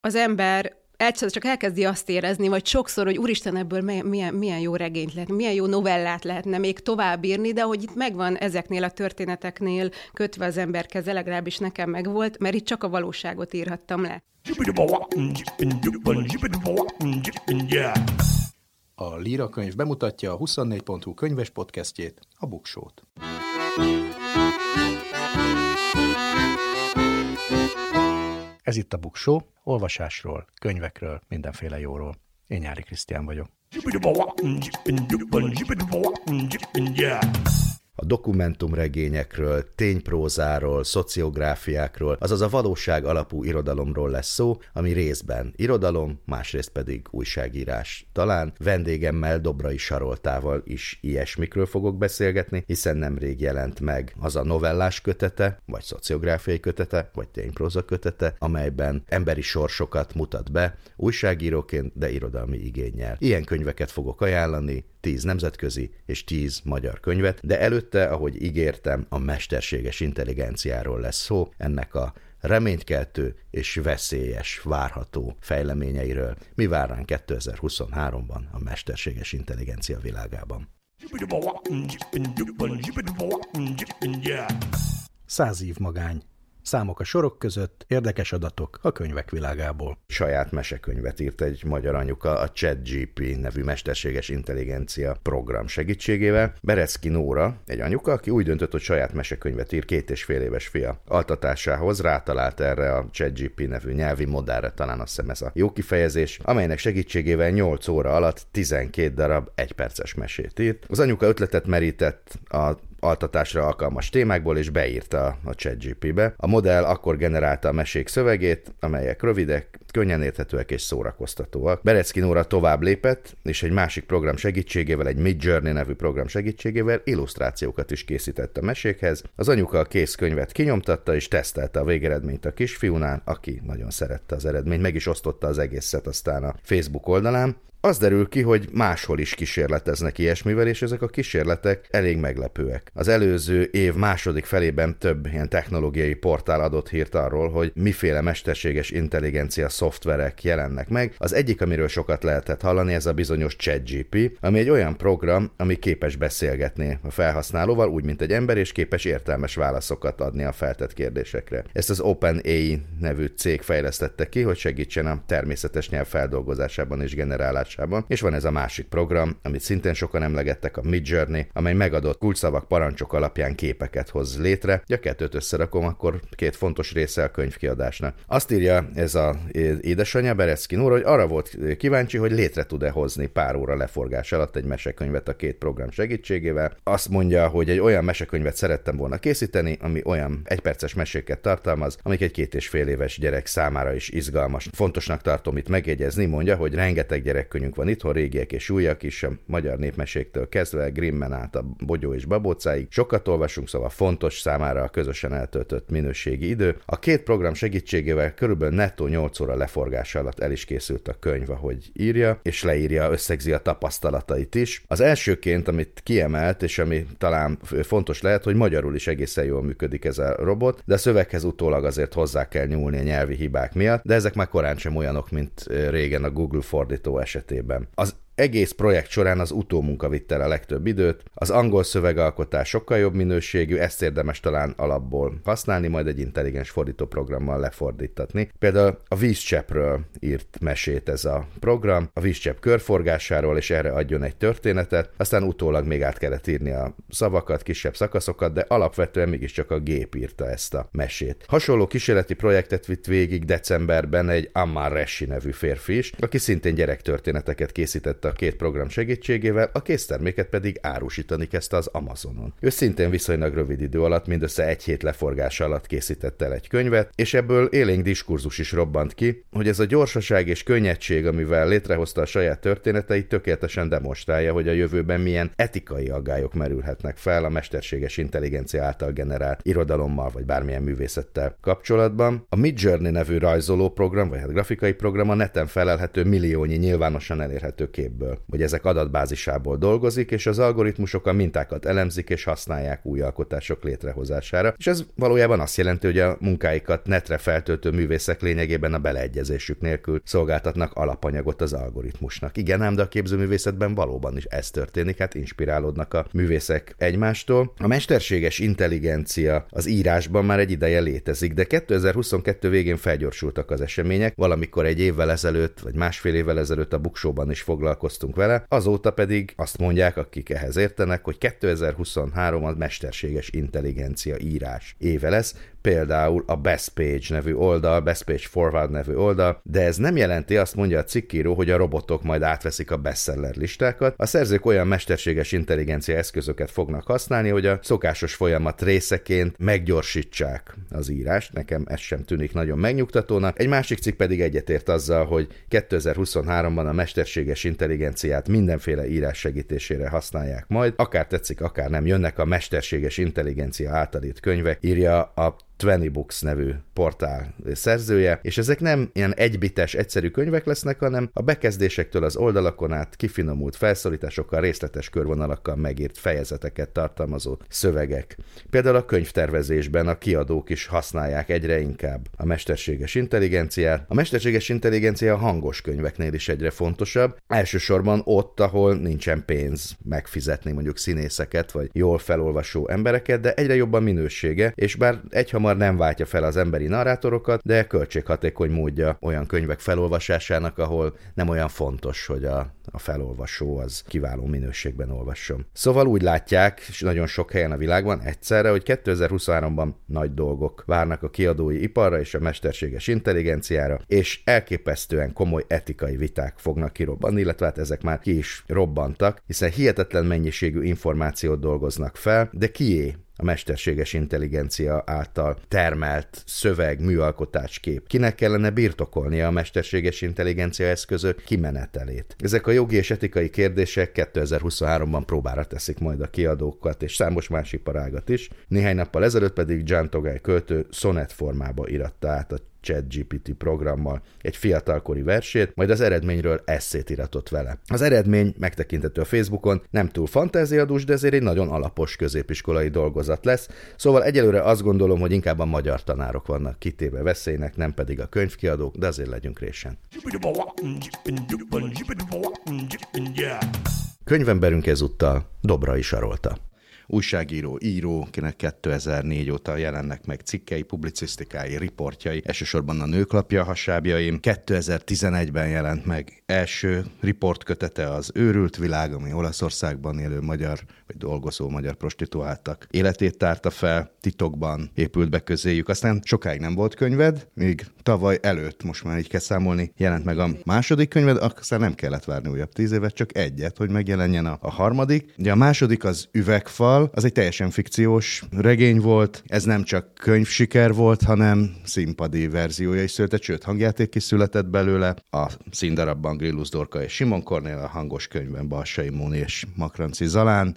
az ember egyszer csak elkezdi azt érezni, vagy sokszor, hogy úristen, ebből milyen jó regényt lehetne, milyen jó novellát lehetne még tovább írni, de hogy itt megvan ezeknél a történeteknél kötve az ember keze, legalábbis nekem megvolt, mert itt csak a valóságot írhattam le. A Líra könyv bemutatja a 24.hu könyves podcastjét, a Buksót. Ez itt a Buksó, olvasásról, könyvekről, mindenféle jóról. Én Nyári Krisztián vagyok. A dokumentumregényekről, tényprózáról, szociográfiákról, azaz a valóság alapú irodalomról lesz szó, ami részben irodalom, másrészt pedig újságírás. Talán vendégemmel, Dobrai Saroltával is ilyesmikről fogok beszélgetni, hiszen nemrég jelent meg az a novellás kötete, vagy szociográfiai kötete, vagy ténypróza kötete, amelyben emberi sorsokat mutat be, újságíróként, de irodalmi igénnyel. Ilyen könyveket fogok ajánlani, 10 nemzetközi és 10 magyar könyvet, de előtte, ahogy ígértem, a mesterséges intelligenciáról lesz szó, ennek a reménykeltő és veszélyes, várható fejleményeiről. Mi vár ránk 2023-ban a mesterséges intelligencia világában? 100 év magány. Számok a sorok között, érdekes adatok a könyvek világából. Saját mesekönyvet írt egy magyar anyuka a ChatGPT nevű mesterséges intelligencia program segítségével. Berecki Nóra, egy anyuka, aki úgy döntött, hogy saját mesekönyvet ír 2,5 éves fia altatásához, rátalált erre a ChatGPT nevű nyelvi modellre, talán azt hiszem ez a jó kifejezés, amelynek segítségével 8 óra alatt 12 darab 1 perces mesét írt. Az anyuka ötletet merített a altatásra alkalmas témákból, és beírta a ChatGPT-be. A modell akkor generálta a mesék szövegét, amelyek rövidek, könnyen érthetőek és szórakoztatóak. Berecki Nóra tovább lépett, és egy másik program segítségével, egy Midjourney nevű program segítségével illusztrációkat is készített a mesékhez. Az anyuka a kész könyvet kinyomtatta, és tesztelte a végeredményt a kisfiúnál, aki nagyon szerette az eredményt, meg is osztotta az egészet aztán a Facebook oldalán. Az derül ki, hogy máshol is kísérleteznek ilyesmivel, és ezek a kísérletek elég meglepőek. Az előző év második felében több ilyen technológiai portál adott hírt arról, hogy miféle mesterséges intelligencia szoftverek jelennek meg. Az egyik, amiről sokat lehetett hallani, ez a bizonyos ChatGPT, ami egy olyan program, ami képes beszélgetni a felhasználóval, úgy, mint egy ember, és képes értelmes válaszokat adni a feltett kérdésekre. Ezt az OpenAI nevű cég fejlesztette ki, hogy segítsen a természetes nyelv feldolgozásában és generálásában. És van ez a másik program, amit szintén sokan emlegettek, a Midjourney, amely megadott kulcsszavak, parancsok alapján képeket hoz létre. Ha kettőt összerakom, akkor 2 fontos része a könyvkiadásnak. Azt írja ez az édesanyja, Berecki Nóra, hogy arra volt kíváncsi, hogy létre tud-e hozni pár óra leforgás alatt egy mesekönyvet a 2 program segítségével. Azt mondja, hogy egy olyan mesekönyvet szerettem volna készíteni, ami olyan 1 perces meséket tartalmaz, amik egy 2,5 éves gyerek számára is izgalmas. Fontosnak tartom itt megjegyezni, mondja, hogy rengeteg gyerekkönyv van itthon, régiek és újak is, a magyar népmeséktől kezdve Grimmen át a Bogyó és Babócáig. Sokat olvasunk, szóval fontos számára a közösen eltöltött minőségi idő. A 2 program segítségével körülbelül nettó 8 óra leforgása alatt el is készült a könyv, ahogy írja, és leírja, összegzi a tapasztalatait is. Az elsőként, amit kiemelt, és ami talán fontos lehet, hogy magyarul is egészen jól működik ez a robot, de a szöveghez utólag azért hozzá kell nyúlni a nyelvi hibák miatt, de ezek már korán sem olyanok, mint régen a Google fordító esetében. Az egész projekt során az utómunka vitte el a legtöbb időt, az angol szövegalkotás sokkal jobb minőségű, ezt érdemes talán alapból használni, majd egy intelligens fordítóprogrammal lefordítatni. Például a vízcseppről írt mesét ez a program, a vízcsepp körforgásáról, és erre adjon egy történetet, aztán utólag még át kellett írni a szavakat, kisebb szakaszokat, de alapvetően mégiscsak a gép írta ezt a mesét. Hasonló kísérleti projektet vitt végig decemberben egy Ammar Reshi nevű férfi is, aki szintén gyerektörténeteket készített a 2 program segítségével, a készterméket pedig árusítani kezdte az Amazonon. Ő szintén viszonylag rövid idő alatt, mindössze 1 hét leforgása alatt készített el egy könyvet, és ebből élénk diskurzus is robbant ki, hogy ez a gyorsaság és könnyedség, amivel létrehozta a saját történeteit, tökéletesen demonstrálja, hogy a jövőben milyen etikai aggályok merülhetnek fel a mesterséges intelligencia által generált irodalommal vagy bármilyen művészettel kapcsolatban. A Midjourney nevű rajzoló program, vagy hát grafikai program a neten felelhető milliónyi nyilvánosan elérhető képből térképből, vagy ezek adatbázisából dolgozik, és az algoritmusok a mintákat elemzik és használják új alkotások létrehozására, és ez valójában azt jelenti, hogy a munkáikat netre feltöltő művészek lényegében a beleegyezésük nélkül szolgáltatnak alapanyagot az algoritmusnak. Igen, ám de a képzőművészetben valóban is ez történik, hát inspirálódnak a művészek egymástól. A mesterséges intelligencia az írásban már egy ideje létezik, de 2022 végén felgyorsultak az események, valamikor egy évvel ezelőtt, vagy másfél évvel ezelőtt a Buksóban is foglalkoztunk vele, azóta pedig azt mondják, akik ehhez értenek, hogy 2023 a mesterséges intelligencia írás éve lesz, például a Best Page nevű oldal, Best Page Forward nevű oldal, de ez nem jelenti, azt mondja a cikkíró, hogy a robotok majd átveszik a bestseller listákat. A szerzők olyan mesterséges intelligencia eszközöket fognak használni, hogy a szokásos folyamat részeként meggyorsítsák az írást. Nekem ez sem tűnik nagyon megnyugtatónak. Egy másik cikk pedig egyetért azzal, hogy 2023-ban a mesterséges intelligenciát mindenféle írás segítésére használják majd. Akár tetszik, akár nem, jönnek a mesterséges intelligencia által írt könyvek, írja a 20 Books nevű portál szerzője, és ezek nem ilyen egybites, egyszerű könyvek lesznek, hanem a bekezdésektől az oldalakon át kifinomult felszólításokkal, részletes körvonalakkal megírt fejezeteket tartalmazó szövegek. Például a könyvtervezésben a kiadók is használják egyre inkább a mesterséges intelligenciát. A mesterséges intelligencia a hangos könyveknél is egyre fontosabb, elsősorban ott, ahol nincsen pénz megfizetni mondjuk színészeket, vagy jól felolvasó embereket, de egyre jobb a minősége, és bár egyhamar nem váltja fel az emberi narrátorokat, de költséghatékony módja olyan könyvek felolvasásának, ahol nem olyan fontos, hogy a felolvasó az kiváló minőségben olvasson. Szóval úgy látják, és nagyon sok helyen a világban egyszerre, hogy 2023-ban nagy dolgok várnak a kiadói iparra és a mesterséges intelligenciára, és elképesztően komoly etikai viták fognak kirobbanni, illetve hát ezek már ki is robbantak, hiszen hihetetlen mennyiségű információt dolgoznak fel, de kié a mesterséges intelligencia által termelt szöveg, műalkotás, kép? Kinek kellene birtokolnia a mesterséges intelligencia eszközök kimenetelét? Ezek a jogi és etikai kérdések 2023-ban próbára teszik majd a kiadókat és számos más iparágat is. Néhány nappal ezelőtt pedig Jan Togai költő szonett formába íratta át a ChatGPT programmal egy fiatalkori versét, majd az eredményről esszét iratott vele. Az eredmény megtekinthető a Facebookon, nem túl fantáziadús, de ezért egy nagyon alapos középiskolai dolgozat lesz, szóval egyelőre azt gondolom, hogy inkább a magyar tanárok vannak kitéve veszélynek, nem pedig a könyvkiadók, de azért legyünk résen. Könyvemberünk ezúttal Dobrai Sarolta. Újságíró, író, kinek 2004 óta jelennek meg cikkei, publicisztikái, riportjai, elsősorban a Nőklapja hasábjaim. 2011-ben jelent meg első riportkötete az Őrült világ, ami Olaszországban élő magyar, vagy dolgozó magyar prostituáltak életét tárta fel, titokban épült be közéjük. Aztán sokáig nem volt könyved, míg tavaly előtt, most már így kell számolni, jelent meg a második könyved, aztán nem kellett várni újabb 10 évet, csak egyet, hogy megjelenjen a harmadik. Ugye a második az Üvegfal, az egy teljesen fikciós regény volt, ez nem csak könyvsiker volt, hanem színpadi verziója is született, sőt hangjáték is született belőle. A színdarabban Grillus Dorka és Simon Kornél, a hangos könyvben Balsai Móni és Makranci Zalán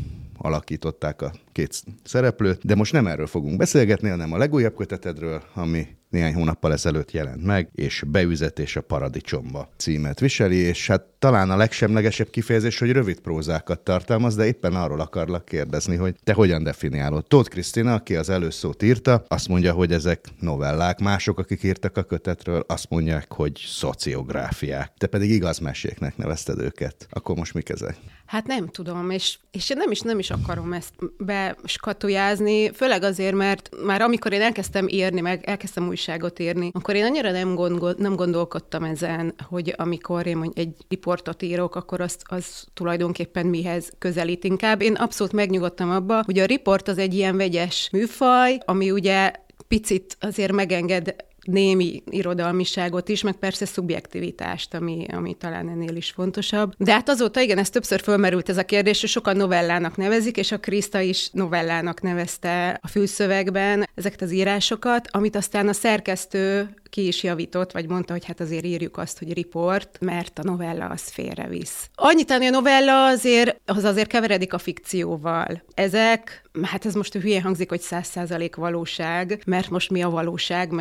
alakították a két szereplőt, de most nem erről fogunk beszélgetni, hanem a legújabb kötetedről, ami néhány hónappal ezelőtt jelent meg, és Beüzetés a Paradicsomba címet viseli, és hát talán a legsemlegesebb kifejezés, hogy rövid prózákat tartalmaz, de éppen arról akarlak kérdezni, hogy te hogyan definiálod. Tóth Krisztina, aki az előszót írta, azt mondja, hogy ezek novellák, mások, akik írtak a kötetről, azt mondják, hogy szociográfiák. Te pedig igazmeséknek nevezted őket. Akkor most mik ezek? Hát nem tudom, és én nem is akarom ezt beskatujázni, főleg azért, mert már amikor én elkezdtem írni, meg elkezdtem újságot írni, akkor én annyira nem gondolkodtam ezen, hogy amikor én egy riportot írok, akkor az tulajdonképpen mihez közelít inkább. Én abszolút megnyugodtam abba, hogy a riport az egy ilyen vegyes műfaj, ami ugye picit azért megenged némi irodalmiságot is, meg persze szubjektivitást, ami talán ennél is fontosabb. De hát azóta igen, ez többször fölmerült ez a kérdés, hogy sokan novellának nevezik, és a Kriszta is novellának nevezte a fülszövegben ezeket az írásokat, amit aztán a szerkesztő ki is javított, vagy mondta, hogy hát azért írjuk azt, hogy riport, mert a novella az félrevisz. Annyit, hogy a novella azért keveredik a fikcióval. Ezek, hát ez most hülyén hangzik, hogy 100% valóság, mert most mi a valóság, meg most ugye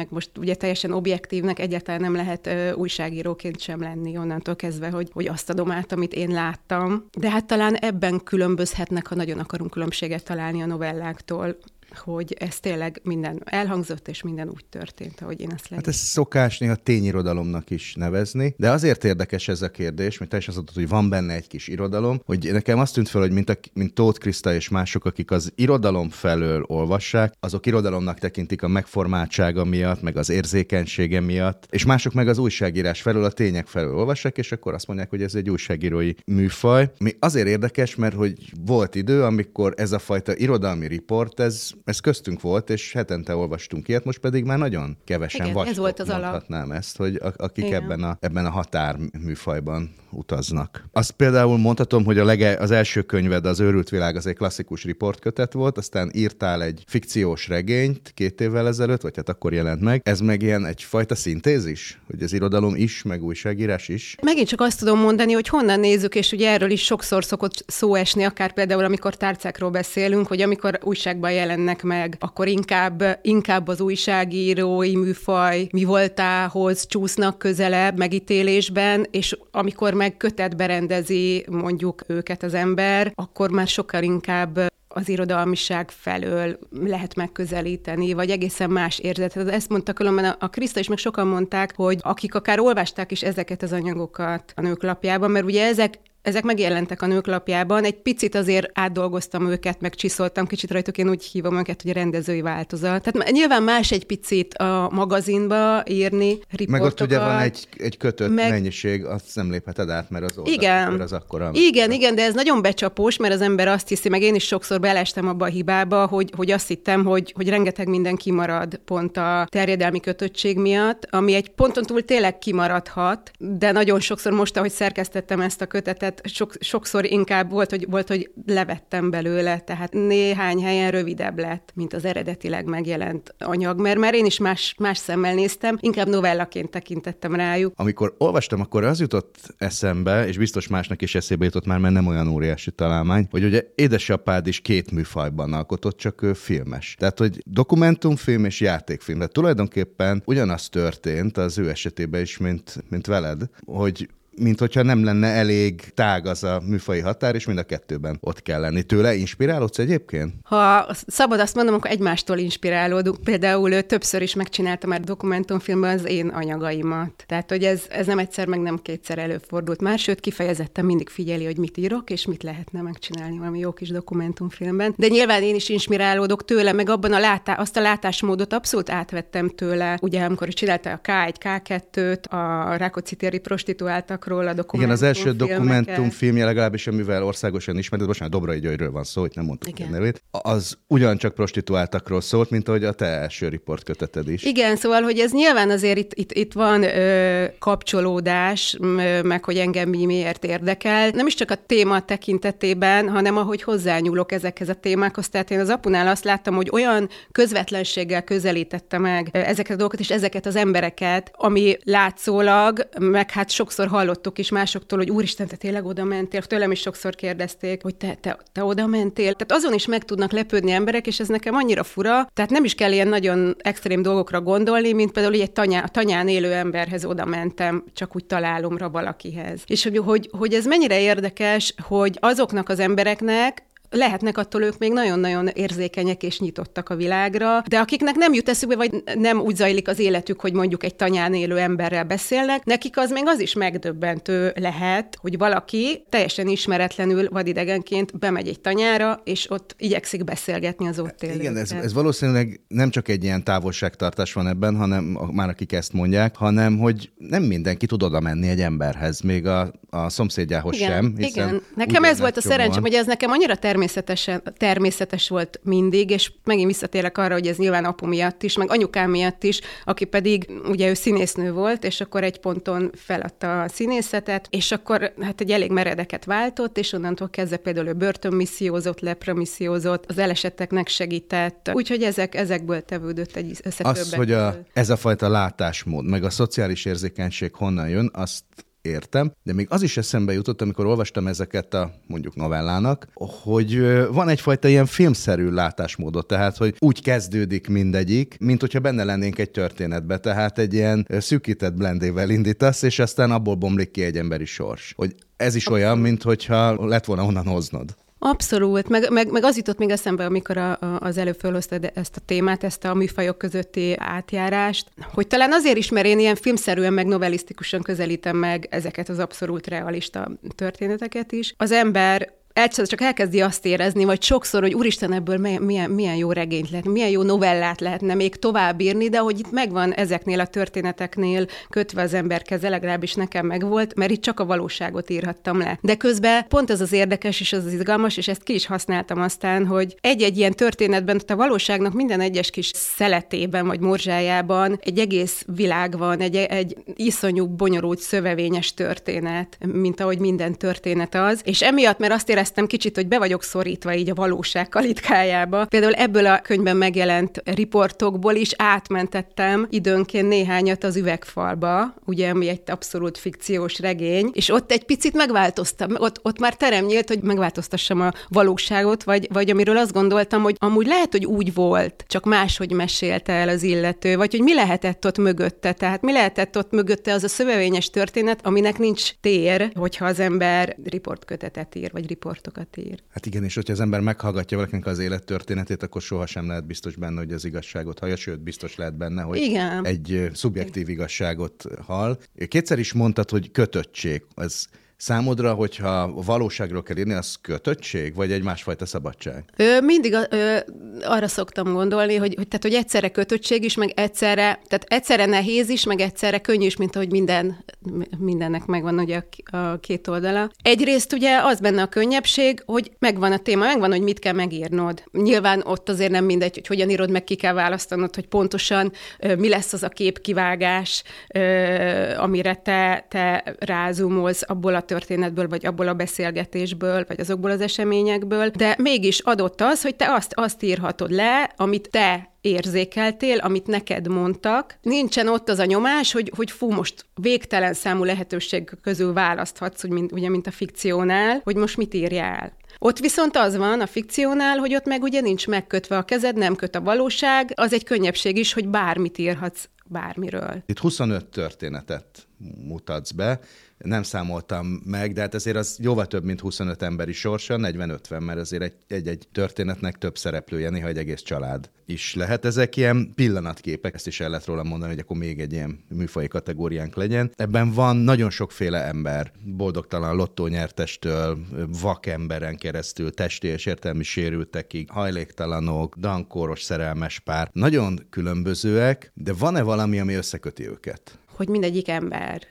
ugye teljesen objektívnek egyáltalán nem lehet újságíróként sem lenni onnantól kezdve, hogy azt adom át, amit én láttam. De hát talán ebben különbözhetnek, ha nagyon akarunk különbséget találni a novelláktól, hogy ez tényleg minden elhangzott, és minden úgy történt, ahogy én ezt leírom. Hát ez szokás néha tényirodalomnak is nevezni, de azért érdekes ez a kérdés, mert te is azt mondtad, hogy van benne egy kis irodalom, hogy nekem azt tűnt fel, hogy mint Tóth Kriszta és mások, akik az irodalom felől olvassák, azok irodalomnak tekintik a megformáltsága miatt, meg az érzékenysége miatt, és mások meg az újságírás felől, a tények felől olvassák, és akkor azt mondják, hogy ez egy újságírói műfaj. Mi azért érdekes, mert hogy volt idő, amikor ez a fajta irodalmi riport, ez köztünk volt, és hetente olvastunk ilyet, most pedig már nagyon kevesen vagytok, mondhatnám ezt, hogy akik ebben a határműfajban utaznak. Azt például mondhatom, hogy az első könyved, az Őrült világ, az egy klasszikus riportkötet volt, aztán írtál egy fikciós regényt 2 évvel ezelőtt, vagy hát akkor jelent meg. Ez meg ilyen egyfajta szintézis? Hogy az irodalom is, meg újságírás is? Megint csak azt tudom mondani, hogy honnan nézzük, és ugye erről is sokszor szokott szó esni, akár például, amikor tárcákról beszélünk, hogy amikor újságban jelennek meg, akkor inkább az újságírói műfaj mi voltához csúsznak közelebb megítélésben, és amikor meg kötetbe rendezi mondjuk őket az ember, akkor már sokkal inkább az irodalmiság felől lehet megközelíteni, vagy egészen más érzetet. Ezt mondta különben a Kriszta is, meg sokan mondták, hogy akik akár olvasták is ezeket az anyagokat a Nőklapjában, mert ugye ezek megjelentek a Nőklapjában, egy picit azért átdolgoztam őket, meg csiszoltam kicsit rajtuk, én úgy hívom őket, hogy a rendezői változat. Tehát nyilván más egy picit a magazinba írni riportokat. Meg ott ugye van egy kötött mennyiség, azt nem lépheted át, mert az oldal az akkora. Igen, de ez nagyon becsapós, mert az ember azt hiszi, meg én is sokszor belestem abba a hibába, hogy azt hittem, hogy rengeteg minden kimarad pont a terjedelmi kötöttség miatt, ami egy ponton túl tényleg kimaradhat, de nagyon sokszor most, ahogy szerkesztettem ezt a kötetet, sokszor inkább volt, hogy levettem belőle, tehát néhány helyen rövidebb lett, mint az eredetileg megjelent anyag, mert én is más szemmel néztem, inkább novellaként tekintettem rájuk. Amikor olvastam, akkor az jutott eszembe, és biztos másnak is eszébe jutott már, mert nem olyan óriási találmány, hogy ugye édesapád is 2 műfajban alkotott, csak ő filmes. Tehát, hogy dokumentumfilm és játékfilm. Tehát tulajdonképpen ugyanaz történt az ő esetében is, mint veled, hogy mint hogyha nem lenne elég tág az a műfaji határ, és mind a kettőben ott kell lenni. Tőle inspirálódsz egyébként? Ha szabad azt mondom, akkor egymástól inspirálódunk. Például többször is megcsináltam már dokumentumfilmben az én anyagaimat. Tehát, hogy ez nem egyszer, meg nem kétszer előfordult már, sőt, kifejezetten mindig figyeli, hogy mit írok, és mit lehetne megcsinálni valami jó kis dokumentumfilmben. De nyilván én is inspirálódok tőle, meg abban azt a látásmódot abszolút átvettem tőle. Ugye, amikor csinálta a K1, K2-t, a Rákóczi téri prostituáltak, igen, az első dokumentumfilmje, legalábbis amivel országosan ismert, most már Dobrai Györgyről van szó, hogy nem mondtuk a nevét, az ugyancsak prostituáltakról szólt, mint ahogy a te első riportköteted is. Igen, szóval, hogy ez nyilván azért itt van kapcsolódás, meg hogy engem miért érdekel. Nem is csak a téma tekintetében, hanem ahogy hozzányúlok ezekhez a témákhoz. Tehát én az apunál azt láttam, hogy olyan közvetlenséggel közelítette meg ezeket a dolgokat és ezeket az embereket, ami látszólag, meg hát sokszor hallottuk is másoktól, hogy úristen, te tényleg oda mentél. Tőlem is sokszor kérdezték, hogy te oda mentél. Tehát azon is meg tudnak lepődni emberek, és ez nekem annyira fura. Tehát nem is kell ilyen nagyon extrém dolgokra gondolni, mint például egy tanyán élő emberhez oda mentem, csak úgy találomra valakihez. És hogy ez mennyire érdekes, hogy azoknak az embereknek lehetnek attól ők még nagyon-nagyon érzékenyek és nyitottak a világra, de akiknek nem jut eszükbe, vagy nem úgy zajlik az életük, hogy mondjuk egy tanyán élő emberrel beszélnek, nekik az még az is megdöbbentő lehet, hogy valaki teljesen ismeretlenül vadidegenként bemegy egy tanyára, és ott igyekszik beszélgetni az ott élőkkel. Igen, ez valószínűleg nem csak egy ilyen távolságtartás van ebben, hanem már akik ezt mondják, hanem hogy nem mindenki tud oda menni egy emberhez, még a szomszédjához sem. Igen, nekem ez volt a szerencsém, hogy ez nekem annyira természetes volt mindig, és megint visszatérek arra, hogy ez nyilván apu miatt is, meg anyukám miatt is, aki pedig, ugye ő színésznő volt, és akkor egy ponton feladta a színészetet, és akkor hát egy elég meredeket váltott, és onnantól kezdve például ő börtönmissziózott, lepromissziózott, az elesetteknek segített, úgyhogy ezekből tevődött egy összetöbbet. Az, hogy ez a fajta látásmód, meg a szociális érzékenység honnan jön, azt értem, de még az is eszembe jutott, amikor olvastam ezeket a mondjuk novellának, hogy van egyfajta ilyen filmszerű látásmódot, tehát hogy úgy kezdődik mindegyik, mint hogyha benne lennénk egy történetbe, tehát egy ilyen szűkített blendével indítasz, és aztán abból bomlik ki egy emberi sors. Hogy ez is olyan, mint hogyha lett volna onnan hoznod. Abszolút, meg az jutott még eszembe, amikor az előbb fölhoztad ezt a témát, ezt a műfajok közötti átjárást, hogy talán azért is, mert én ilyen filmszerűen, meg novelisztikusan közelítem meg ezeket az abszolút realista történeteket is. Az ember csak elkezdi azt érezni, vagy sokszor, hogy úristen, ebből milyen jó regényt lehetne, milyen jó novellát lehetne még tovább írni, de hogy itt megvan ezeknél a történeteknél kötve az ember keze, legalábbis nekem megvolt, mert itt csak a valóságot írhattam le. De közben pont az érdekes és az izgalmas, és ezt ki is használtam aztán, hogy egy-egy ilyen történetben, a valóságnak minden egyes kis szeletében vagy morzsájában egy egész világ van, egy iszonyú bonyolult szövevényes történet, mint ahogy minden történet az, és emiatt, mert azt éreztem kicsit, hogy be vagyok szorítva így a valóság kalitkájába. Például ebből a könyvben megjelent riportokból is átmentettem időnként néhányat az Üvegfalba, ugye, ami egy abszolút fikciós regény, és ott egy picit megváltoztam. Ott már terem nyílt, hogy megváltoztassam a valóságot, vagy amiről azt gondoltam, hogy amúgy lehet, hogy úgy volt, csak máshogy mesélte el az illető, vagy hogy mi lehetett ott mögötte. Tehát mi lehetett ott mögötte az a szövevényes történet, aminek nincs tér, hogyha az ember riportkötetet ír, vagy riportokat ír. Hát igen, és hogyha az ember meghallgatja valakinek az élettörténetét, akkor sohasem lehet biztos benne, hogy az igazságot hallja, sőt, biztos lehet benne, hogy igen, egy szubjektív igazságot hall. Kétszer is mondtad, hogy kötöttség. Ez számodra, hogyha a valóságról kell írni, az kötöttség, vagy egy másfajta szabadság? Mindig arra szoktam gondolni, hogy egyszerre kötöttség is, meg egyszerre nehéz is, meg egyszerre könnyű is, mint ahogy mindennek megvan ugye a két oldala. Egyrészt ugye az benne a könnyebbség, hogy megvan a téma, megvan, hogy mit kell megírnod. Nyilván ott azért nem mindegy, hogy hogyan írod meg, ki kell választanod, hogy pontosan mi lesz az a képkivágás, amire te rázumolsz abból a történetből, vagy abból a beszélgetésből, vagy azokból az eseményekből, de mégis adott az, hogy te azt írhatod le, amit te érzékeltél, amit neked mondtak. Nincsen ott az a nyomás, hogy fú, most végtelen számú lehetőség közül választhatsz, mint a fikciónál, hogy most mit írjál. Ott viszont az van a fikciónál, hogy ott meg ugye nincs megkötve a kezed, nem köt a valóság, az egy könnyebbség is, hogy bármit írhatsz bármiről. Itt 25 történetet mutatsz be, nem számoltam meg, de hát azért az jóval több, mint 25 emberi sorsa, 40-50, mert azért egy történetnek több szereplője, néha egy egész család is lehet. Ezek ilyen pillanatképek, ezt is el lehet róla mondani, hogy akkor még egy ilyen műfaji kategóriánk legyen. Ebben van nagyon sokféle ember, boldogtalan lottónyertestől, vakemberen keresztül, testi és értelmi sérültekig, hajléktalanok, dankóros szerelmes pár. Nagyon különbözőek, de van-e valami, ami összeköti őket? Hogy mindegyik ember.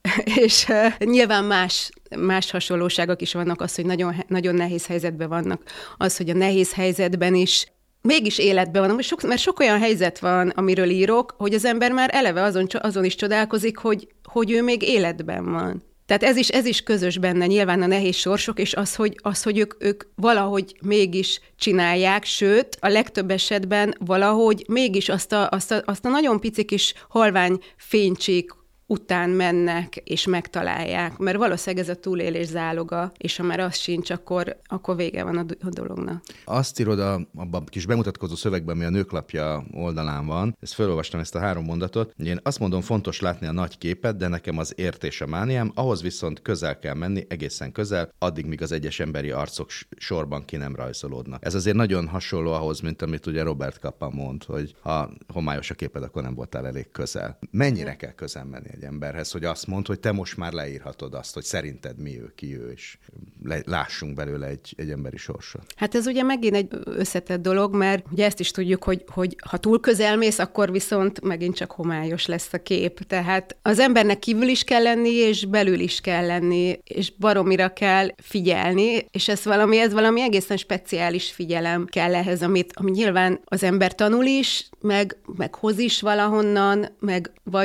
És nyilván más hasonlóságok is vannak, az, hogy nagyon, nagyon nehéz helyzetben vannak. Az, hogy a nehéz helyzetben is mégis életben van, mert sok olyan helyzet van, amiről írok, hogy az ember már eleve azon is csodálkozik, hogy ő még életben van. Tehát ez is közös benne, nyilván a nehéz sorsok, és az, hogy ők valahogy mégis csinálják, sőt, a legtöbb esetben valahogy mégis azt a nagyon pici kis halvány fénycsík után mennek és megtalálják, mert valószínűleg ez a túlélés záloga, és ha már az sincs, akkor vége van a dolognak. Azt írod abban a kis bemutatkozó szövegben, ami a Nőklapja oldalán van, ezt felolvastam, ezt a 3 mondatot, én azt mondom, fontos látni a nagy képet, de nekem az értés a mániám, ahhoz viszont közel kell menni, egészen közel, addig, míg az egyes emberi arcok sorban ki nem rajzolódnak. Ez azért nagyon hasonló ahhoz, mint amit ugye Robert Capa mond, hogy ha homályos a képed, akkor nem voltál elég közel. Mennyire kell közel menni egy emberhez, hogy azt mondd, hogy te most már leírhatod azt, hogy szerinted mi ő, ki ő, és lássunk belőle egy emberi sorsot. Hát ez ugye megint egy összetett dolog, mert ugye ezt is tudjuk, hogy ha túl közel mész, akkor viszont megint csak homályos lesz a kép. Tehát az embernek kívül is kell lenni, és belül is kell lenni, és baromira kell figyelni, és ez valami egészen speciális figyelem kell ehhez, ami nyilván az ember tanul is, meg hoz is valahonnan, vagy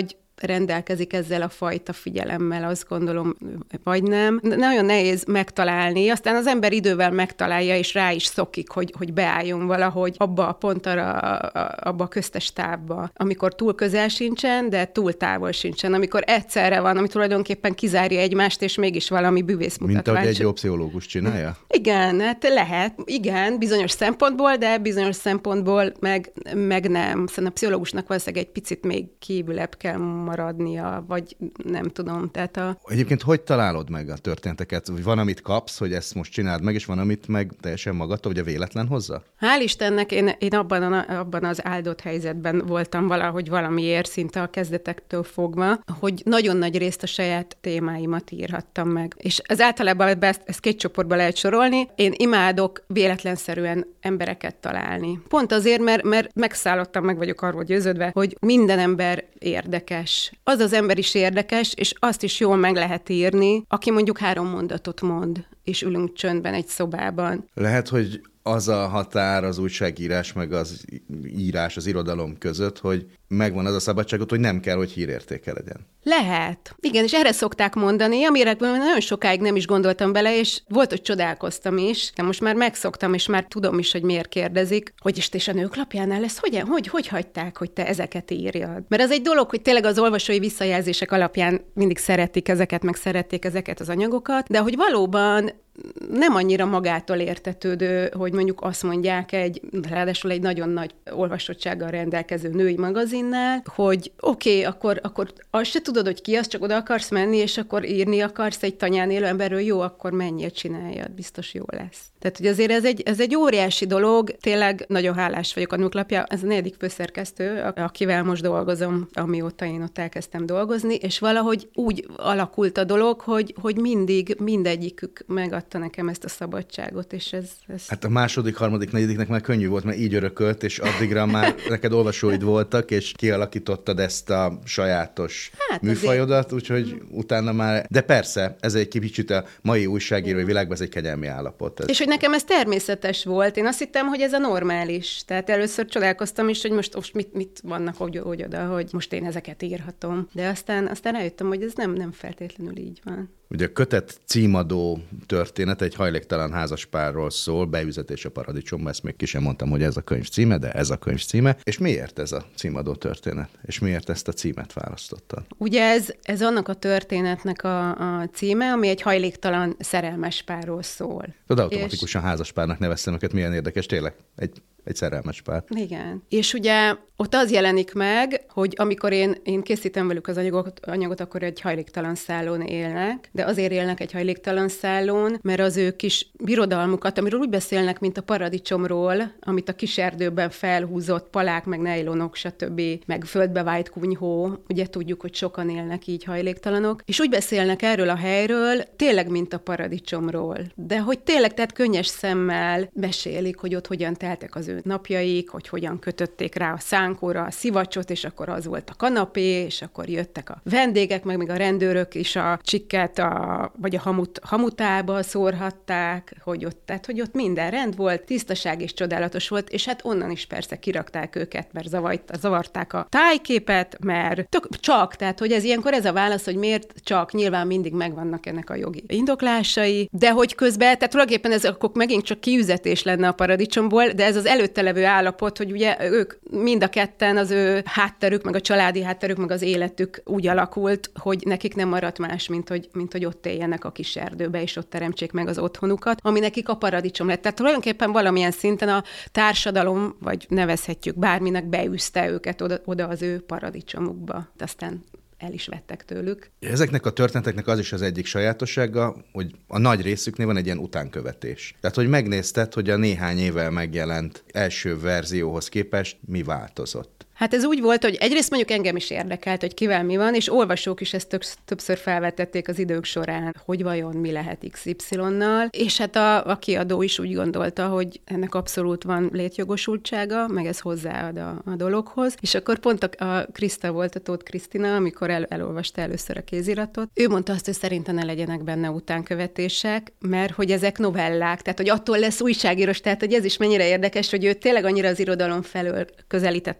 rendelkezik ezzel a fajta figyelemmel, azt gondolom, vagy nem. Nagyon nehéz megtalálni, aztán az ember idővel megtalálja, és rá is szokik, hogy beálljon valahogy abba a pontra, abba a köztes távba, amikor túl közel sincsen, de túl távol sincsen, amikor egyszerre van, ami tulajdonképpen kizárja egymást, és mégis valami bűvészmutatvány. Mint ahogy egy jó pszichológus csinálja? Igen, hát lehet, igen, bizonyos szempontból, de bizonyos szempontból meg nem. Szerintem a pszichológusnak valószínűleg egy picit még kívülebb kell maradnia, vagy nem tudom. Tehát Egyébként hogy találod meg a történeteket? Van, amit kapsz, hogy ezt most csináld meg, és van, amit meg teljesen magadtól, vagy a véletlen hozza? Hál' Istennek én abban az áldott helyzetben voltam valahogy valamiért, szinte a kezdetektől fogva, hogy nagyon nagy részt a saját témáimat írhattam meg. És ez általában ezt két csoportba lehet sorolni. Én imádok véletlenszerűen embereket találni. Pont azért, mert megszállottam, meg vagyok arról győződve, hogy minden ember érdekes. Az az ember is érdekes, és azt is jól meg lehet írni, aki mondjuk 3 mondatot mond, és ülünk csöndben egy szobában. Lehet, hogy az a határ az újságírás, meg az írás, az irodalom között, hogy megvan az a szabadságot, hogy nem kell, hogy hírértéke legyen. Lehet. Igen, és erre szokták mondani, amire nagyon sokáig nem is gondoltam bele, és volt, hogy csodálkoztam is, de most már megszoktam, és már tudom is, hogy miért kérdezik, hogy és a Nőklapjánál lesz, hogy hagyták, hogy te ezeket írjad? Mert az egy dolog, hogy tényleg az olvasói visszajelzések alapján mindig szeretik ezeket, meg szerették ezeket az anyagokat, de hogy valóban nem annyira magától értetődő, hogy mondjuk azt mondják ráadásul egy nagyon nagy olvasottsággal rendelkező női magazinnál, hogy oké, akkor azt se tudod, hogy ki az, csak oda akarsz menni, és akkor írni akarsz egy tanyán élő emberről, jó, akkor menjél, csináljad, biztos jó lesz. Tehát, hogy azért ez egy óriási dolog, tényleg nagyon hálás vagyok a Nőklapja, ez a 4. főszerkesztő, akivel most dolgozom, amióta én ott elkezdtem dolgozni, és valahogy úgy alakult a dolog, hogy mindig mindegyikük megadta nekem ezt a szabadságot, és ez... Hát a második, harmadik, negyediknek már könnyű volt, mert így örökölt, és addigra már neked olvasóid voltak, és kialakítottad ezt a sajátos műfajodat, úgyhogy utána már... De persze, ez egy kicsit a mai újságírói világban, ez egy kegyelmi állapot. Ez. És hogy nekem ez természetes volt. Én azt hittem, hogy ez a normális. Tehát először csodálkoztam is, hogy most mit vannak hogy oda, hogy most én ezeket írhatom. De aztán rájöttem, hogy ez nem feltétlenül így van. Ugye a kötet címadó történet egy hajléktalan házaspárról szól, Beüzetés a paradicsomba, ezt még ki sem mondtam, hogy ez a könyv címe, de ez a könyv címe. És miért ez a címadó történet? És miért ezt a címet választottad? Ugye ez annak a történetnek a címe, ami egy hajléktalan szerelmes párról szól. Tudod, automatikusan házaspárnak neveztem őket, milyen érdekes, tényleg egy szerelmes pár. Igen. És ugye ott az jelenik meg, hogy amikor én készítem velük az anyagot, akkor egy hajléktalan szállón élnek, de azért élnek egy hajléktalan szállón, mert az ő kis birodalmukat, amiről úgy beszélnek, mint a paradicsomról, amit a kiserdőben felhúzott palák, meg nejlonok, stb., meg földbe vájt kunyhó, ugye tudjuk, hogy sokan élnek így hajléktalanok, és úgy beszélnek erről a helyről, tényleg, mint a paradicsomról. De hogy tényleg, tehát könnyes szemmel mesélik, hogy ott hogyan teltek az ő napjaik, hogy hogyan kötötték rá a szánkóra a szivacsot, és akkor az volt a kanapé, és akkor jöttek a vendégek, meg még a rendőrök is a csikket vagy a hamutába szórhatták, hogy ott minden rend volt, tisztaság és csodálatos volt, és hát onnan is persze kirakták őket, mert zavarták a tájképet, mert tehát hogy ez ilyenkor ez a válasz, hogy miért csak, nyilván mindig megvannak ennek a jogi indoklásai, de hogy közben, tehát tulajdonképpen ez akkor megint csak kiüzetés lenne a paradicsomból, de ez az előtte levő állapot, hogy ugye ők mind a ketten, az ő hátterük, meg a családi hátterük, meg az életük úgy alakult, hogy nekik nem maradt más, mint hogy ott éljenek a kis erdőbe, és ott teremtsék meg az otthonukat, ami nekik a paradicsom lett. Tehát tulajdonképpen valamilyen szinten a társadalom, vagy nevezhetjük bárminek, beűzte őket oda az ő paradicsomukba. Aztán el is vettek tőlük. Ezeknek a történeteknek az is az egyik sajátossága, hogy a nagy részüknél van egy ilyen utánkövetés. Tehát, hogy megnézted, hogy a néhány évvel megjelent első verzióhoz képest mi változott. Hát ez úgy volt, hogy egyrészt mondjuk engem is érdekelt, hogy kivel mi van, és olvasók is ezt többször felvetették az idők során, hogy vajon mi lehet XY-nal, és hát a kiadó is úgy gondolta, hogy ennek abszolút van létjogosultsága, meg ez hozzáad a dologhoz, és akkor pont a Kriszta volt, a Tóth Krisztina, amikor elolvasta először a kéziratot. Ő mondta azt, hogy szerintem ne legyenek benne utánkövetések, mert hogy ezek novellák, tehát hogy attól lesz újságírós, tehát hogy ez is mennyire érdekes, hogy ő tényleg annyira az irodalom felől közelítette meg.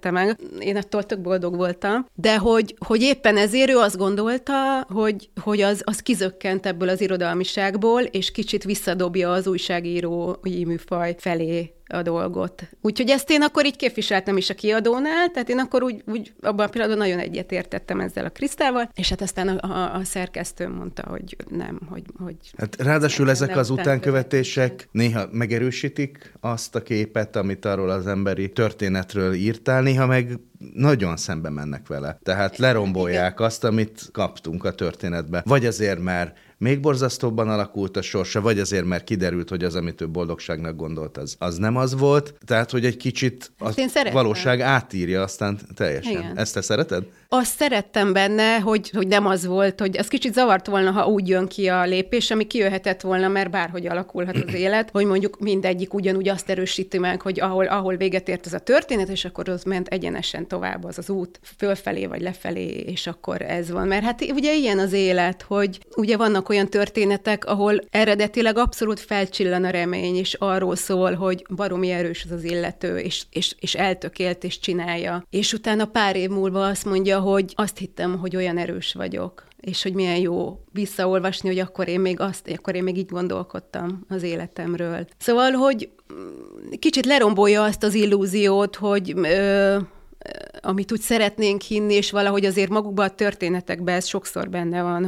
én attól tök boldog voltam, de hogy éppen ezért ő azt gondolta, hogy az kizökkent ebből az irodalmiságból, és kicsit visszadobja az újságírói műfaj felé a dolgot. Úgyhogy ezt én akkor így képviseltem is a kiadónál, tehát én akkor úgy abban a pillanatban nagyon egyetértettem ezzel a Krisztával, és hát aztán a szerkesztő mondta, hogy nem, hogy hát ráadásul ezek az utánkövetések néha megerősítik azt a képet, amit arról az emberi történetről írtál, néha meg nagyon szembe mennek vele. Tehát lerombolják azt, amit kaptunk a történetbe. Vagy azért, mert még borzasztóbban alakult a sorsa, vagy azért, mert kiderült, hogy az, amit ő boldogságnak gondolt, az nem az volt. Tehát, hogy egy kicsit a valóság átírja aztán teljesen. Igen. Ezt te szereted? Azt szerettem benne, hogy nem az volt, hogy az kicsit zavart volna, ha úgy jön ki a lépés, ami kijöhetett volna, mert bárhogy alakulhat az élet, hogy mondjuk mindegyik ugyanúgy azt erősíti meg, hogy ahol véget ért ez a történet, és akkor az ment egyenesen tovább az út, fölfelé vagy lefelé, és akkor ez van. Mert hát ugye ilyen az élet, hogy ugye vannak olyan történetek, ahol eredetileg abszolút felcsillan a remény, és arról szól, hogy baromi erős az illető, és eltökélt, és csinálja. És utána pár év múlva azt mondja, hogy azt hittem, hogy olyan erős vagyok, és hogy milyen jó visszaolvasni, hogy akkor én még így gondolkodtam az életemről. Szóval, hogy kicsit lerombolja azt az illúziót, hogy amit úgy szeretnénk hinni, és valahogy azért magukban a történetekben ez sokszor benne van,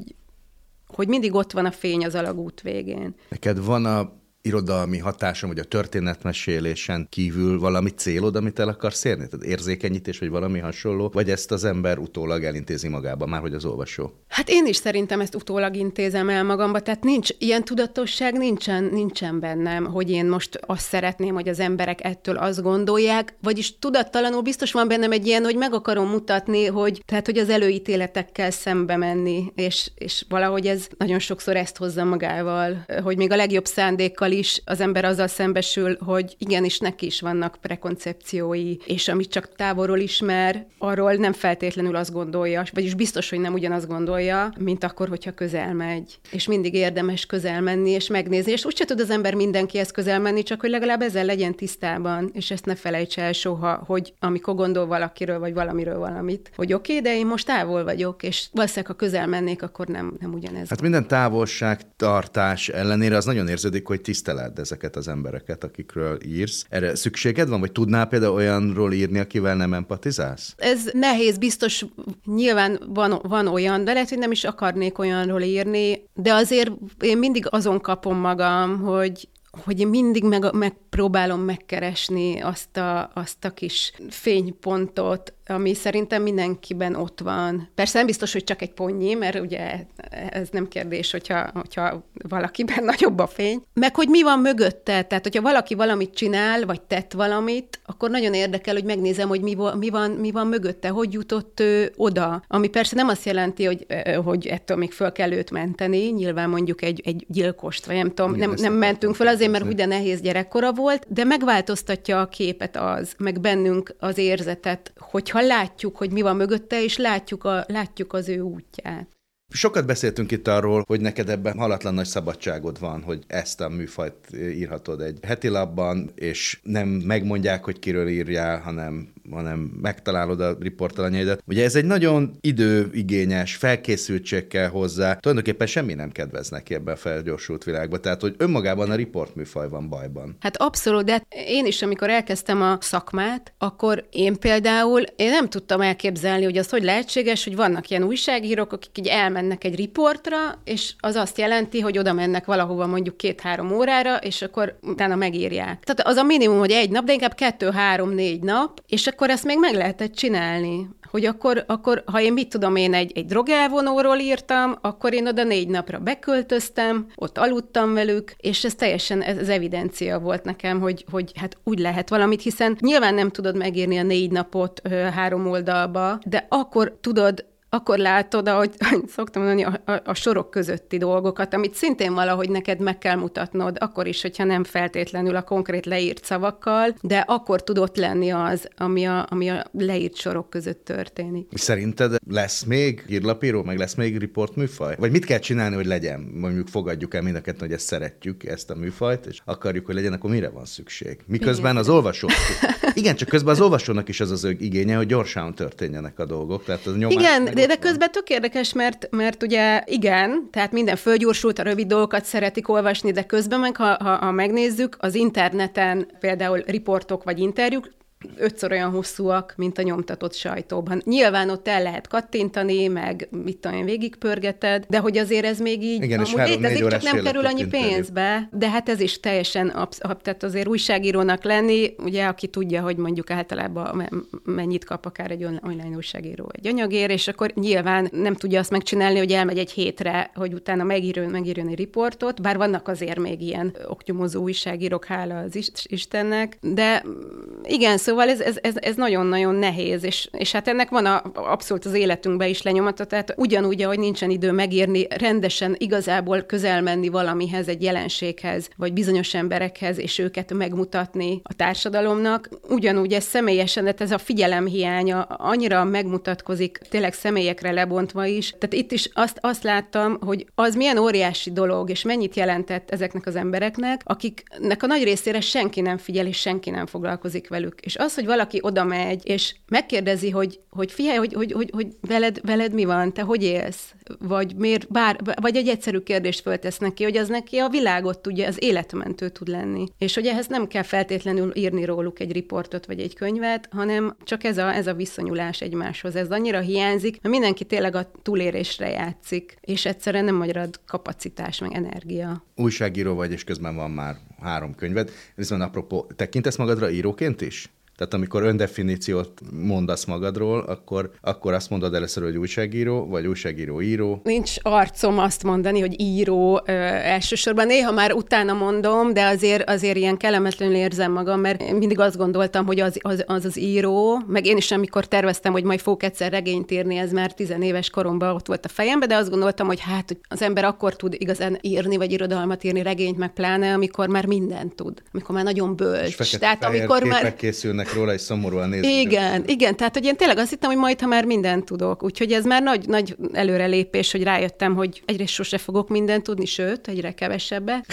hogy mindig ott van a fény az alagút végén. Neked van a irodalmi hatásom, vagy a történetmesélésen kívül valami célod, amit el akarsz érni? Tehát érzékenyítés, vagy valami hasonló? Vagy ezt az ember utólag elintézi magába, már hogy az olvasó? Hát én is szerintem ezt utólag intézem el magamba, tehát ilyen tudatosság nincsen bennem, hogy én most azt szeretném, hogy az emberek ettől azt gondolják, vagyis tudattalanul biztos van bennem egy ilyen, hogy meg akarom mutatni, hogy az előítéletekkel szembe menni, és valahogy ez nagyon sokszor ezt hozza magával, hogy még a legjobb szándékkal is az ember azzal szembesül, hogy igenis neki is vannak prekoncepciói, és amit csak távolról ismer, arról nem feltétlenül azt gondolja, vagyis biztos, hogy nem ugyanazt gondolja, mint akkor, hogyha közel megy. És mindig érdemes közel menni, és megnézni, és úgyse tud az ember mindenkihez közel menni, csak hogy legalább ezzel legyen tisztában, és ezt ne felejts el soha, hogy amikor gondol valakiről, vagy valamiről valamit, hogy oké, de én most távol vagyok, és valószínűleg, ha közel mennék, akkor nem ugyanez. Hát minden távolságtartás ellenére az nagyon érződik, hogy tiszteled ezeket az embereket, akikről írsz. Erre szükséged van, vagy tudnál például olyanról írni, akivel nem empatizálsz? Ez nehéz, biztos nyilván van olyan, de lehet, hogy nem is akarnék olyanról írni, de azért én mindig azon kapom magam, hogy én mindig megpróbálom megkeresni azt a kis fénypontot, ami szerintem mindenkiben ott van. Persze nem biztos, hogy csak egy ponnyi, mert ugye ez nem kérdés, hogyha valakiben nagyobb a fény. Meg hogy mi van mögötte, tehát hogyha valaki valamit csinál, vagy tett valamit, akkor nagyon érdekel, hogy megnézem, hogy mi van mögötte, hogy jutott ő oda. Ami persze nem azt jelenti, hogy ettől még föl kell őt menteni, nyilván mondjuk egy gyilkost, vagy nem tudom, nem mentünk föl azért, mert ugye nehéz gyerekkora volt, de megváltoztatja a képet meg bennünk az érzetet, hogyha látjuk, hogy mi van mögötte, és látjuk az ő útját. Sokat beszéltünk itt arról, hogy neked ebben halatlan nagy szabadságod van, hogy ezt a műfajt írhatod egy heti lapban, és nem megmondják, hogy kiről írjál, hanem megtalálod a riportalanyaidat. Ugye ez egy nagyon időigényes, felkészültség hozzá, tulajdonképpen semmi nem kedvez neki ebben a felgyorsult világban, tehát hogy önmagában a riportműfaj van bajban. Hát abszolút, de én is, amikor elkezdtem a szakmát, akkor én nem tudtam elképzelni, hogy az hogy lehetséges, hogy vannak ilyen újságírók, akik így elmennek egy riportra, és az azt jelenti, hogy oda mennek valahova mondjuk 2-3 órára, és akkor utána megírják. Tehát az a minimum, hogy 1 nap, de inkább 2-3-4 nap, és akkor ezt még meg lehetett csinálni. Hogy akkor ha én egy drogelvonóról írtam, akkor én oda 4 napra beköltöztem, ott aludtam velük, és ez teljesen ez evidencia volt nekem, hogy hát úgy lehet valamit, hiszen nyilván nem tudod megírni a 4 napot 3 oldalba, de akkor tudod akkor látod, ahogy szoktam mondani, a sorok közötti dolgokat, amit szintén valahogy neked meg kell mutatnod, akkor is, hogyha nem feltétlenül a konkrét leírt szavakkal, de akkor tud ott lenni az, ami a leírt sorok között történik. Szerinted lesz még hírlapíró, meg lesz még riportműfaj? Vagy mit kell csinálni, hogy legyen? Mondjuk fogadjuk el mind a ketten, hogy ezt szeretjük, ezt a műfajt, és akarjuk, hogy legyen, akkor mire van szükség? Miközben az olvasó... Igen, csak közben az olvasónak is az igénye, hogy gyorsan történjenek a dolgok. Tehát az nyomás. Igen, de közben tök érdekes, mert ugye igen, tehát minden fölgyorsult, a rövid dolgokat szeretik olvasni, de közben meg, ha megnézzük, az interneten például riportok vagy interjúk 5-ször olyan hosszúak, mint a nyomtatott sajtóban. Nyilván ott el lehet kattintani, meg mit tudom én, végigpörgeted, de hogy azért ez még így igen, amúgy létezik, csak nem kerül annyi pénzbe, de hát ez is teljesen tehát azért újságírónak lenni, ugye, aki tudja, hogy mondjuk általában mennyit kap akár egy online újságíró egy anyagért, és akkor nyilván nem tudja azt megcsinálni, hogy elmegy egy hétre, hogy utána megírjon egy riportot, bár vannak azért még ilyen oknyomozó újságírók, hála az Istennek, de igen, szóval ez nagyon-nagyon nehéz, és hát ennek van abszolút az életünkben is lenyomata, tehát ugyanúgy, ahogy nincsen idő megírni, rendesen igazából közel menni valamihez, egy jelenséghez, vagy bizonyos emberekhez, és őket megmutatni a társadalomnak, ugyanúgy ez személyesen, ez a figyelemhiánya annyira megmutatkozik, tényleg személyekre lebontva is. Tehát itt is azt láttam, hogy az milyen óriási dolog, és mennyit jelentett ezeknek az embereknek, akiknek a nagy részére senki nem figyel, és senki nem foglalkozik velük. És az, hogy valaki oda megy, és megkérdezi, hogy figyelj, hogy veled mi van, te hogy élsz? Vagy miért, vagy egy egyszerű kérdést föltesz neki, hogy az neki a világot tudja, az életmentő tud lenni. És hogy ehhez nem kell feltétlenül írni róluk egy riportot, vagy egy könyvet, hanem csak ez a viszonyulás egymáshoz. Ez annyira hiányzik, mert mindenki tényleg a túlélésre játszik, és egyszerűen nem marad kapacitás, meg energia. Újságíró vagy, és közben van már 3 könyved. Viszont apropó, tekintesz magadra íróként is? Tehát amikor öndefiníciót mondasz magadról, akkor azt mondod először, hogy újságíró, vagy újságíró-író. Nincs arcom azt mondani, hogy író elsősorban. Néha már utána mondom, de azért ilyen kellemetlenül érzem magam, mert én mindig azt gondoltam, hogy az író, meg én is amikor terveztem, hogy majd fogok egyszer regényt írni, ez már 10 éves koromban ott volt a fejemben, de azt gondoltam, hogy hát az ember akkor tud igazán írni, vagy irodalmat írni, regényt meg pláne, amikor már mindent tud, amikor már nagyon bölcs. Tehát amikor már készülnek róla, és szomorúan nézni. Igen, tehát hogy én tényleg azt hittem, hogy majd, ha már mindent tudok. Úgyhogy ez már nagy előrelépés, hogy rájöttem, hogy egyrészt sose fogok mindent tudni, sőt, egyre kevesebbet,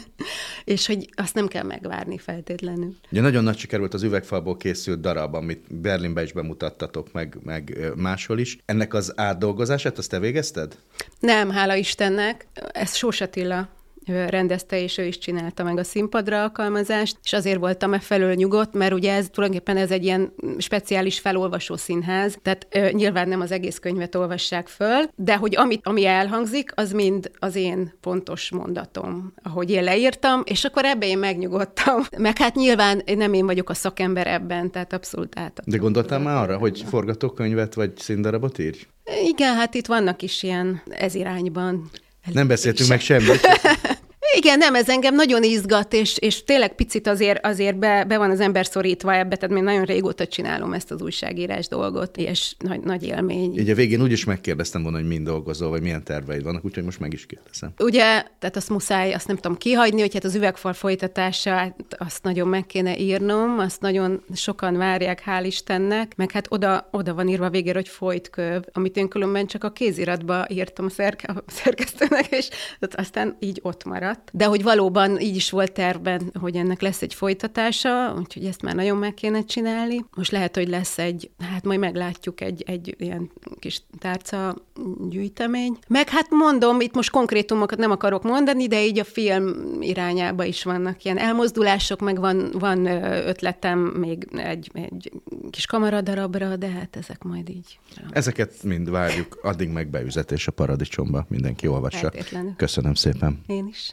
és hogy azt nem kell megvárni feltétlenül. Ugye nagyon nagy siker volt az Üvegfalból készült darab, amit Berlinben is bemutattatok, meg máshol is. Ennek az átdolgozását, azt te végezted? Nem, hála Istennek. Ez Sós Attila rendezte, és ő is csinálta meg a színpadra alkalmazást, és azért voltam felől nyugodt, mert ugye tulajdonképpen ez egy ilyen speciális felolvasó színház, tehát nyilván nem az egész könyvet olvassák föl, de hogy ami elhangzik, az mind az én pontos mondatom, ahogy én leírtam, és akkor ebben én megnyugodtam. Meg hát nyilván nem én vagyok a szakember ebben, tehát abszolút átadtam. De gondoltál már arra, hogy forgatókönyvet vagy színdarabot írj? Igen, hát itt vannak is ilyen ez irányban. Nem beszéltünk meg semmit. Igen, nem, ez engem nagyon izgat, és tényleg picit azért be van az ember szorítva ebbe, tehát még nagyon régóta csinálom ezt az újságírás dolgot, és nagy élmény. Így a végén úgyis megkérdeztem volna, hogy mind dolgozol, vagy milyen terveid vannak, úgyhogy most meg is kérdezem. Ugye, tehát azt muszáj, azt nem tudom kihagyni, hogy hát az Üvegfal folytatását azt nagyon meg kéne írnom, azt nagyon sokan várják, hál' Istennek, meg hát oda van írva végére, hogy folytköv, amit én különben csak a kéziratba írtam a szerkesztőnek, és aztán így ott maradt. De hogy valóban így is volt tervben, hogy ennek lesz egy folytatása, úgyhogy ezt már nagyon meg kéne csinálni. Most lehet, hogy lesz hát majd meglátjuk egy ilyen kis tárca gyűjtemény. Meg hát mondom, itt most konkrétumokat nem akarok mondani, de így a film irányába is vannak ilyen elmozdulások, meg van ötletem még egy kis kamaradarabra, de hát ezek majd így. Ezeket mind várjuk, addig meg beüzetés a Paradicsomba, mindenki olvassa. Feltétlenül. Köszönöm szépen. Én is.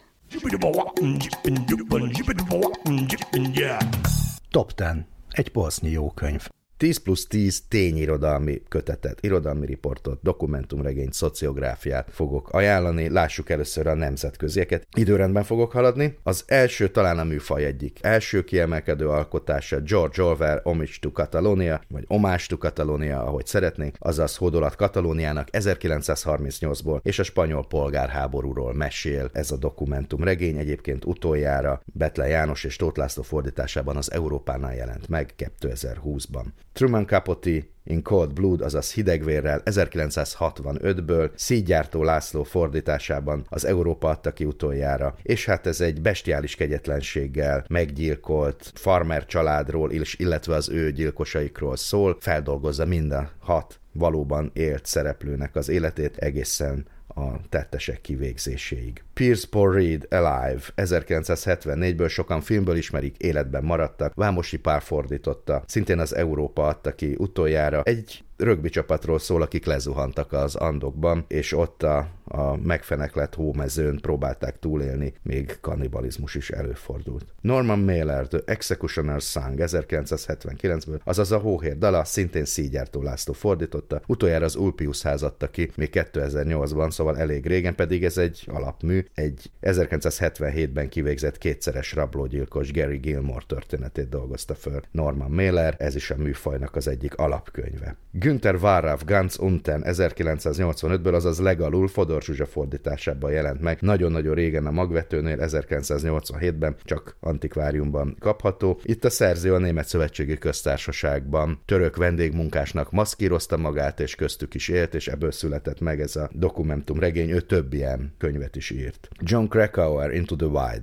Top 10. Egy polsznyi jó könyv. 10+10 tényirodalmi kötetet, irodalmi riportot, dokumentumregényt, szociográfiát fogok ajánlani. Lássuk először a nemzetközieket. Időrendben fogok haladni. Az első talán a műfaj egyik első kiemelkedő alkotása George Orwell Homage to Catalonia, vagy Homage to Catalonia, ahogy szeretnénk, azaz Hódolat Katalóniának 1938-ból, és a spanyol polgárháborúról mesél ez a dokumentumregény. Egyébként utoljára Bethlen János és Tóth László fordításában az Európánál jelent meg 2020-ban. Truman Capote in Cold Blood, azaz Hidegvérrel 1965-ből, Szígyártó László fordításában az Európa adta ki utoljára, és hát ez egy bestiális kegyetlenséggel meggyilkolt farmer családról, illetve az ő gyilkosaikról szól, feldolgozza mind a 6 valóban élt szereplőnek az életét egészen a tettesek kivégzéséig. Pierce Paul Reed Alive 1974-ből, sokan filmből ismerik, életben maradtak. Vámosi Pál fordította, szintén az Európa adta ki utoljára. Egy rögbi csapatról szól, akik lezuhantak az Andokban, és ott a megfeneklett hómezőn próbálták túlélni, még kannibalizmus is előfordult. Norman Mailer The Executioner's Song 1979-ből, azaz a Hóhér dala, szintén Szígyártó László fordította, utoljára az Ulpius ház adta ki, még 2008-ban, szóval elég régen, pedig ez egy alapmű, egy 1977-ben kivégzett kétszeres rablógyilkos Gary Gilmore történetét dolgozta föl Norman Mailer, ez is a műfajnak az egyik alapkönyve. Günther Wahraff Ganz unten 1985-ből, azaz Legalul Fodor Zsuzsa fordításában jelent meg. Nagyon-nagyon régen a Magvetőnél, 1987-ben, csak antikváriumban kapható. Itt a szerző a Német Szövetségi Köztársaságban török vendégmunkásnak maszkírozta magát, és köztük is élt, és ebből született meg ez a dokumentumregény. Ő több ilyen könyvet is írt. John Krakauer Into the Wild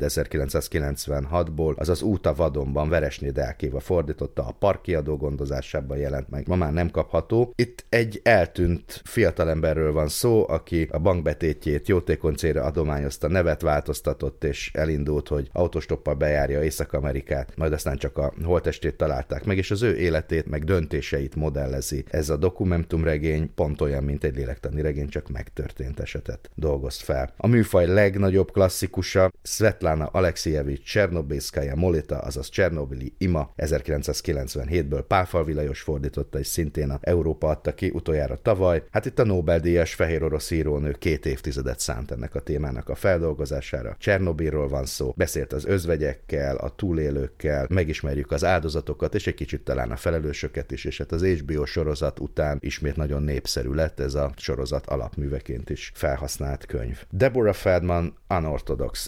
1996-ból, azaz Út a vadonban Veresné Deák Éva fordította, a Parkkiadó gondozásában jelent meg. Ma már nem kapható. Itt egy eltűnt fiatalemberről van szó, aki a bankbetétjét jótékony célra adományozta, nevet változtatott, és elindult, hogy autostoppal bejárja Észak-Amerikát, majd aztán csak a holttestét találták meg, és az ő életét, meg döntéseit modellezi. Ez a dokumentumregény pont olyan, mint egy lélektani regény, csak megtörtént esetet dolgoz fel. A műfaj legnagyobb klasszikusa Svetlana Alexijevics Csernobélszkaja Molita, azaz Csernobili ima 1997-ből Pálfalvi Lajos fordította, és szintén a Európa adta ki utoljára tavaly. Hát itt a Nobel-díjas fehér orosz írónő 2 évtizedet szánt ennek a témának a feldolgozására. Csernobilról van szó, beszélt az özvegyekkel, a túlélőkkel, megismerjük az áldozatokat, és egy kicsit talán a felelősöket is, és hát az HBO sorozat után ismét nagyon népszerű lett ez a sorozat alapműveként is felhasznált könyv. Deborah Feldman Unorthodox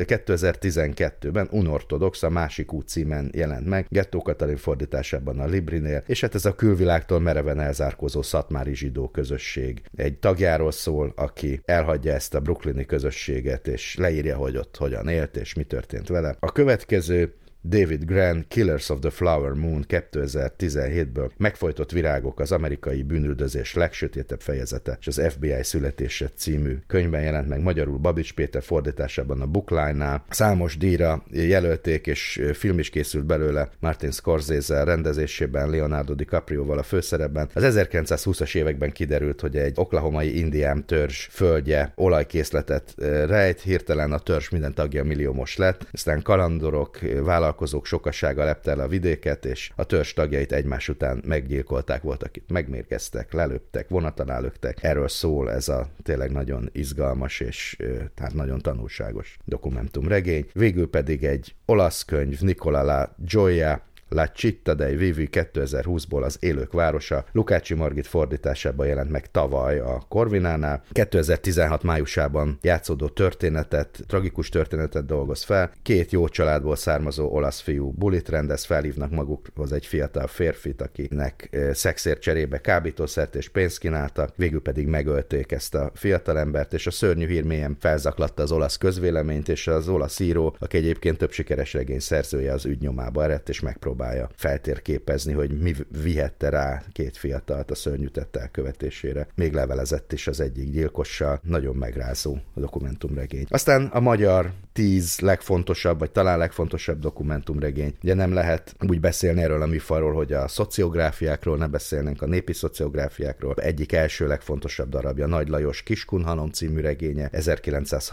2012-ben Unorthodox a Másik út címen jelent meg, Gettó Katalin fordításában a Librinél, és hát ez a külvilágtól mereven elzárkózó szatmári zsidó közösség egy tagjáról szól, aki elhagyja ezt a brooklyni közösséget, és leírja, hogy ott hogyan élt, és mi történt vele. A következő David Grann Killers of the Flower Moon 2017-ből, Megfojtott virágok, az amerikai bűnüldözés legsötétebb fejezete, és az FBI születése című könyvben jelent meg magyarul Babics Péter fordításában a Bookline-nál. Számos díjra jelölték, és film is készült belőle Martin Scorsese rendezésében, Leonardo DiCaprioval a főszerepben. Az 1920-as években kiderült, hogy egy oklahomai indián törzs földje olajkészletet rejt, hirtelen a törzs minden tagja milliómos lett, aztán kalandorok, vállalkozók sokasága lepte el a vidéket, és a törzs tagjait egymás után meggyilkolták, voltak itt, megmérgeztek, lelőttek, vonat alá löktek. Erről szól ez a tényleg nagyon izgalmas és tehát nagyon tanulságos dokumentumregény. Végül pedig egy olasz könyv, Nicola La Gioia La Città dei Vivi 2020-ból, az Élők városa, Lukácsi Margit fordításában jelent meg tavaly a Corvinánál. 2016 májusában játszódó tragikus történetet dolgoz fel. 2 jó családból származó olasz fiú bulit rendez, felhívnak magukhoz egy fiatal férfit, akinek szexért cserébe kábítószert és pénzt kínáltak, végül pedig megölték ezt a fiatalembert, és a szörnyű hír mélyen felzaklatta az olasz közvéleményt, és az olasz író, aki egyébként több sikeres regény szerzője, az ügy nyomába eredt, és megpróbálja feltérképezni, hogy mi vihette rá 2 fiatalt a szörnyű tett elkövetésére. Még levelezett is az egyik gyilkossal. Nagyon megrázó a dokumentumregény. Aztán a magyar 10 legfontosabb, vagy talán legfontosabb dokumentumregény. Ugye nem lehet úgy beszélni erről a műfajról, hogy a szociográfiákról ne beszélnénk, a népi szociográfiákról. Egyik első legfontosabb darabja Nagy Lajos Kiskunhalom című regénye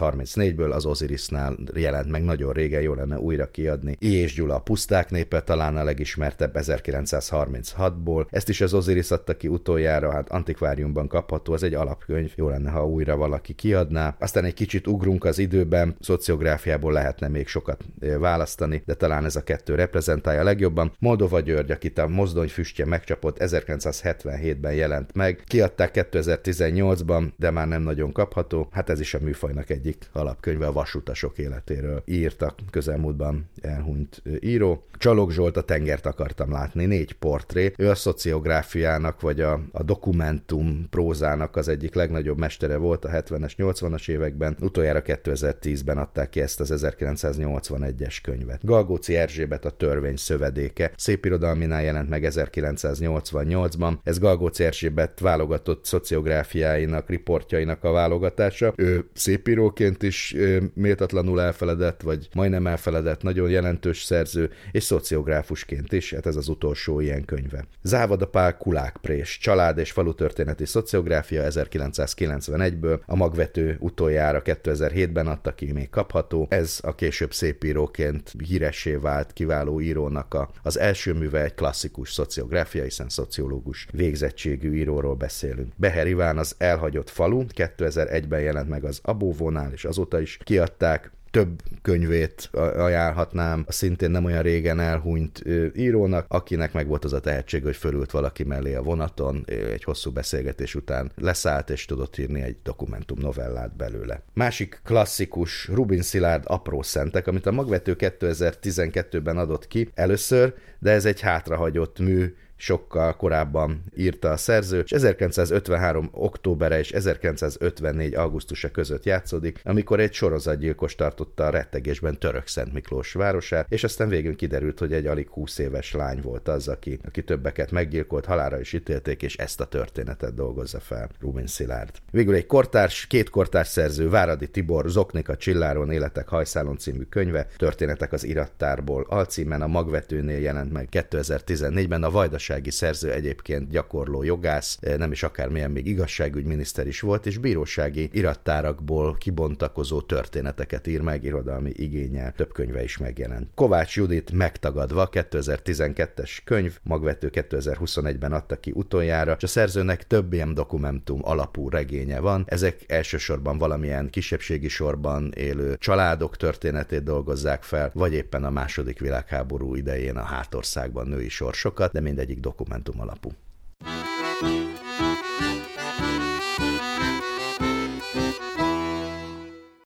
1934-ből, az Osirisnál jelent meg nagyon régen, jó lenne újra kiadni. I. és Gyula, a Puszták népe, talán a legismertebb 1936-ból. Ezt is az Osiris adta ki utoljára, hát antikváriumban kapható, az egy alapkönyv, jó lenne, ha újra valaki kiadná. Aztán egy kicsit ugrunk az időben, szociográfiából lehetne még sokat választani, de talán ez a kettő reprezentálja legjobban. Moldova György, akit a Mozdony füstje megcsapott, 1977-ben jelent meg. Kiadták 2018-ban, de már nem nagyon kapható. Hát ez is a műfajnak egyik alapkönyve, a vasutasok életéről írtak közelmúltban elhunyt író. Csalog Zsolt, a Tengert akartam látni, 4 portré. Ő a szociográfiának, vagy a dokumentum prózának az egyik legnagyobb mestere volt a 70-es, 80-as években. Utoljára 2010-ben adták ki ezt az 1981-es könyvet. Galgóci Erzsébet, a Törvény szövedéke. Szépirodalminál jelent meg 1988-ban. Ez Galgóci Erzsébet válogatott szociográfiáinak, riportjainak a válogatása. Ő szépíróként is méltatlanul elfeledett, vagy majdnem elfeledett, nagyon jelentős szerző, és szociográfusként is, hát ez az utolsó ilyen könyve. Závada Pál Kulákprés, család- és falutörténeti szociográfia 1991-ből, a Magvető utoljára 2007-ben adta ki, még kapható. Ez a később szépíróként híressé vált kiváló írónak az első műve, egy klasszikus szociográfia, hiszen szociológus végzettségű íróról beszélünk. Beher Iván, az Elhagyott falu, 2001-ben jelent meg az Abóvónál, és azóta is kiadták. Több könyvét ajánlhatnám a szintén nem olyan régen elhunyt írónak, akinek meg volt az a tehetség, hogy fölült valaki mellé a vonaton, egy hosszú beszélgetés után leszállt, és tudott írni egy dokumentum novellát belőle. Másik klasszikus, Rubin Szilárd Apró szentek, amit a Magvető 2012-ben adott ki először, de ez egy hátrahagyott mű, sokkal korábban írta a szerző, és 1953. októbere és 1954. augusztusa között játszódik, amikor egy sorozatgyilkos tartotta a rettegésben Törökszent Miklós városát, és aztán végül kiderült, hogy egy alig 20 éves lány volt az, aki többeket meggyilkolt, halálra is ítélték, és ezt a történetet dolgozza fel Rubin Szilárd. Végül egy két kortárs szerző, Váradi Tibor, Zoknik a Csilláron, Életek hajszálon című könyve, Történetek az irattárból alcímen, a Magvetőnél jelent meg 2014-ben, a vajdasági szerző egyébként gyakorló jogász, nem is akármilyen, még igazságügyminiszter is volt, és bírósági irattárakból kibontakozó történeteket ír meg irodalmi igénnyel, több könyve is megjelent. Kovács Judit Megtagadva, 2012-es könyv, Magvető 2021-ben adta ki utoljára, és a szerzőnek több ilyen dokumentum alapú regénye van. Ezek elsősorban valamilyen kisebbségi sorban élő családok történetét dolgozzák fel, vagy éppen a II. Világháború idején a hátországban női sorsokat, de mindegyik dokumentum alapú.